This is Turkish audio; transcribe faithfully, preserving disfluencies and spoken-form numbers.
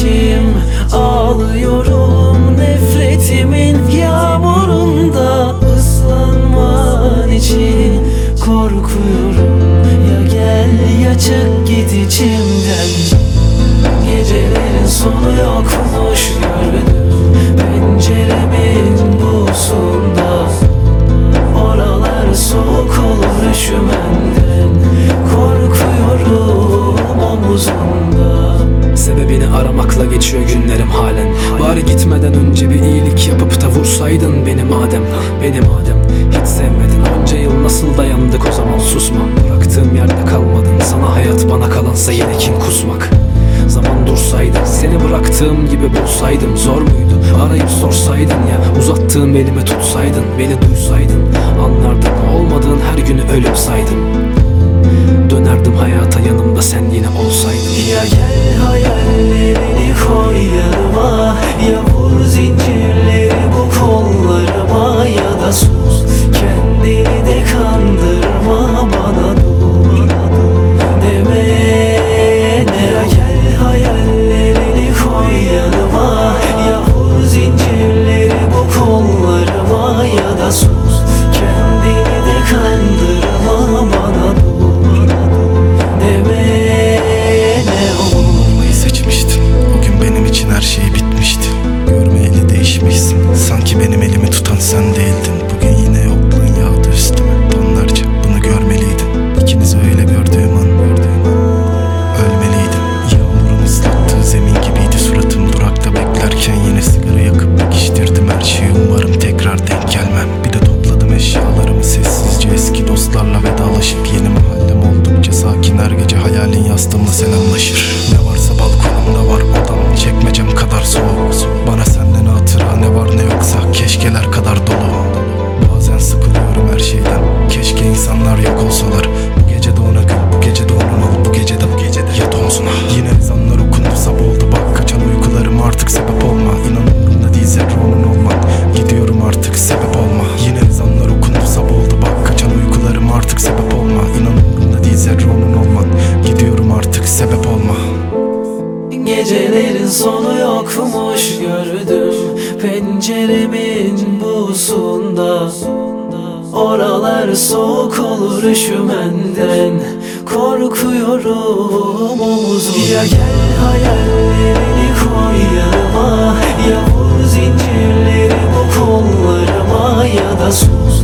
içim ağlıyorum, nefretimin yağmurunda ıslanman için korkuyorum. Ya gel ya çık git içimden. Gecelerin sonu yokmuş gördüm penceremin buzunda. Oralar soğuk olur üşümenden, korkuyorum omuzunda. Sebebini aramakla geçiyor günlerim halen. Bari gitmeden önce bir iyilik yapıp da vursaydın beni madem. Beni madem hiç sevmedin, onca yıl nasıl dayandık o zaman, susma. Bıraktığım yerde kalmadın, sana hayat bana kalansa yine kin kusmak. Zaman dursaydı, seni bıraktığım gibi bulsaydım. Zor muydu arayıp sorsaydın ya, uzattığım elimi tutsaydın, beni duysaydın, anlardın olmadığın her günü ölüm saydım. Dönerdim hayata yanımda sen yine olsaydın. Ya gel hayallerini koy yanıma, ya vur zincirleri bu kollarıma, ya da sus kendini de kandırma, bana dur deme. Ya gel hayallerini koy yanıma, ya vur zincirleri bu kollarıma, ya da sus kendini de kandırma, bana dur deme. Olmayı seçmiştin, o gün benim için her şey bitmişti. Görmeyeli değişmişsin, sanki benim elimi tutan sen değildin. Bugün yine yokluğun yağdı üstüme tonlarca, bunu görmeliydin. İkinizi öyle gördüğüm an, gördüğüm an ölmeliydim. Yağmurun ıslattığı zemin gibiydi suratım, durakta beklerken yine sigara yakıp pekiştirdim her şeyi. Umarım tekrar denk gelmem. Bir de topladım eşyalarımı sessizce, eski dostlarla vedalaşıp. Yeni mahallem oldukça sakin, her gece hayalin yastığımla selamlaşır. Ne varsa balkonumda var odam, çekmecem kadar soğuk. Bana senden hatıra ne var ne yoksa, keşkeler kadar dolu. Bazen sıkılıyorum her şeyden, keşke insanlar yok olsalar. Bu gece de ona gül, bu gece de onun ol, bu gece de bu gece de yat omzuna. Yine ezanlar okundu, sabah oldu bak, kaçan uykularım artık sebep olma. İnan umurumda değil zerre onun olman, gidiyorum artık sebep olma. Yine ezanlar okundu, sabah oldu bak, kaçan uykularım artık sebep olma. İnan umurumda değil zerre onun olman, gidiyorum artık sebep olma. Gecelerin sonu yokmuş gördüm penceremin buzunda. Oralar soğuk olur üşümenden, korkuyorum omuzumda. Ya gel hayallerini koy yanıma, ya vur zincirleri bu kollarıma, ya da sus